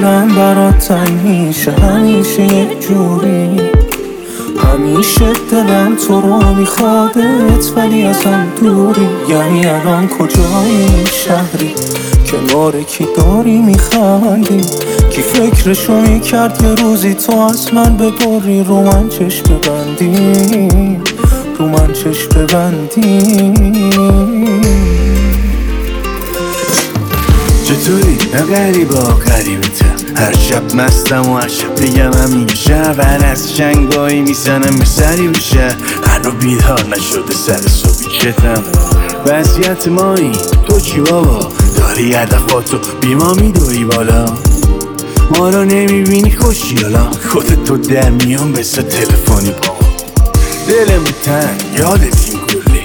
دلم برات تنگ میشه همیشه یک جوری، همیشه دلم تو رو میخوادت ولی ازم دوری. یعنی الان کجایی این شهری، کنار کی داری میخندی، کی فکرشو میکرد یه روزی تو از من ببری، رو من چشم ببندی، رو من چشم ببندی. چطوری؟ نه غریبا غریبتم، هر شب مستم و هر شب بگم همیشه اول از شنگایی میزنم به سری بشه، هنو بیدار نشده سر صبحی کتم. وضعیت مایی تو چی بابا؟ داری هدفاتو بی ما میدوی بالا، ما رو نمیبینی خوشیالا، خودتو در میان بسه تلفنی با دلم تنگ یادت این گلی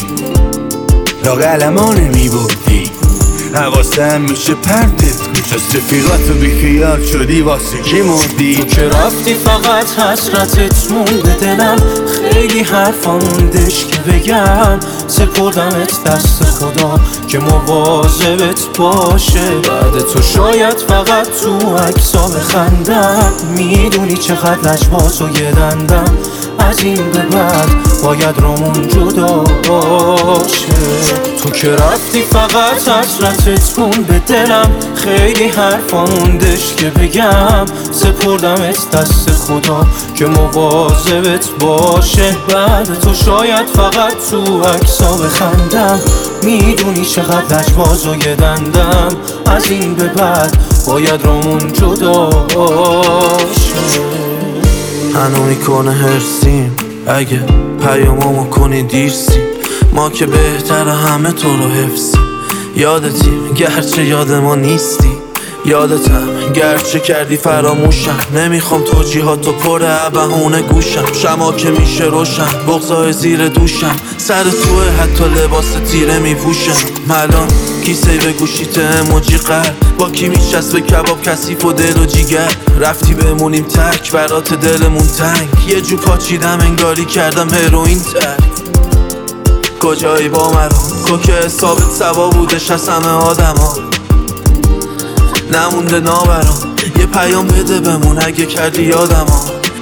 لاغلما نمیبودی، حواسم میشه پرتت گوش از رفیقاتو بیخیال شدی واسه کی مردی. تو که رفتی فقط حسرتت مونده دلم، خیلی حرفا موندش که بگم، سپردمت دست خدا که مواظبت باشه. بعد تو شاید فقط تو عکسا بخندم، میدونی چقدر لجباز و یه دندم، از این به بعد باید رومون جدا باشه. تو که رفتی فقط حسرتت مونده دلم، خیلی حرفا موندش که بگم، سپردمت دست خدا که مواظبت باشه. بعد تو شاید فقط تو عکسا بخندم، میدونی چقدر لجباز و یه دندم، از این به بعد باید رومون جدا باشه. هنو میکنه هرسیم اگه پیاممو کنی دیرسیم، ما که بهتر همه تو رو حفظیم. یادتیم گرچه یاد ما نیستی، یادتم گرچه کردی فراموشم، نمیخوام توجیهاتو پر بهونه گوشم، شما که میشه روشن بغضای زیر دوشم، سر توه حتی لباس تیره میپوشم. الان کیسه به گوشیت اموجی قلب، با کی میچسبه کباب کثیف و دل و جیگر، رفتی بمونیم تک برات دلمون تنگ، یه جو پاچیدم انگاری کردم هروئین تر. کجایی با مرا تو که حسابت سوا بودش از همه آدم ها، نمونده نابرام یه پیام بده بمون اگه کردی یادم ها.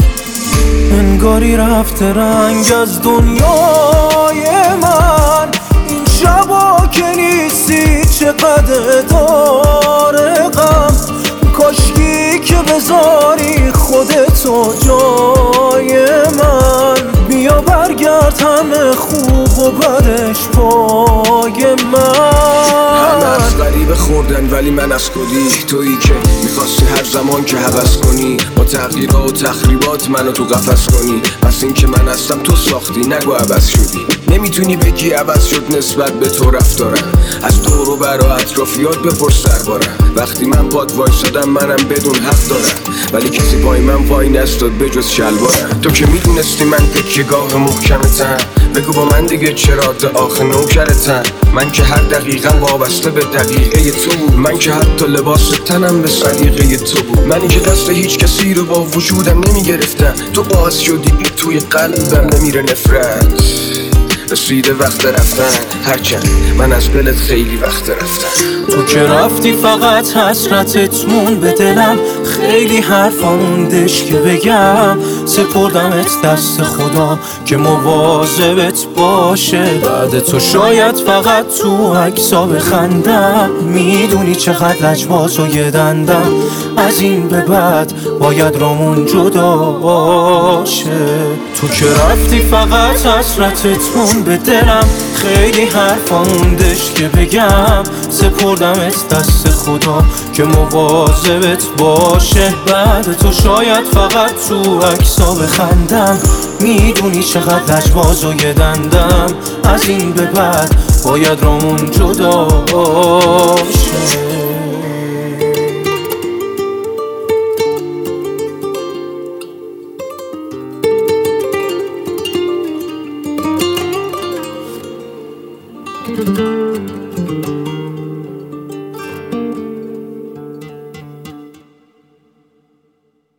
انگاری رفته رنگ از دنیای من، این شبا که نیستی چقدر داره غم، کاشکی که بذاری خودتو جای من، بیا برگرد همه خوب و بدش پای من. همه از غریبه خوردن ولی من از کدی، تویی که میخواستی هر زمان که هوس کنی، با تغییرات و تخریبات منو تو قفس کنی، پس این که من هستم تو ساختی نگو عوض شدی، نمیتونی بگی عوض شد نسبت به تو رفتارم، از دور و بر و اطرافیات بپرس دربارم، وقتی من پاد وایسادم منم بدون حق دارم، ولی کسی پای من وای نستاد بجز شلوارم. تو که میدونستی من تکیه‌گاه محکمتم، بگو با من دیگه چرا آخه نوکرتم، من که هر دقیقا وابسته به دقیقه تو بود، من که حتی لباس تنم به سلیقه تو بود، منی که دست هیچ کسی رو با وجودم نمیگرفتم، تو باعث شدی توی قلبم نمیره نفرت. رسیده وقت رفتن هرچند من از دلت خیلی وقت رفتم. تو که رفتی فقط حسرتت مون به دلم، خیلی حرفا موندش که بگم، سپردمت دست خدا که مواظبت باشه. بعد تو شاید فقط تو عکسا بخندم، میدونی چقدر لجباز و یه دندم، از این به بعد باید رامون جدا باشه. تو که رفتی فقط حسرتت مون به دلم، خیلی حرفا موندش که بگم، سپردمت دست خدا که مواظبت باشه. بعد تو شاید فقط تو عکسا بخندم، میدونی چقدر لجباز و یه دندم، از این به بعد باید رامون جدا باشه.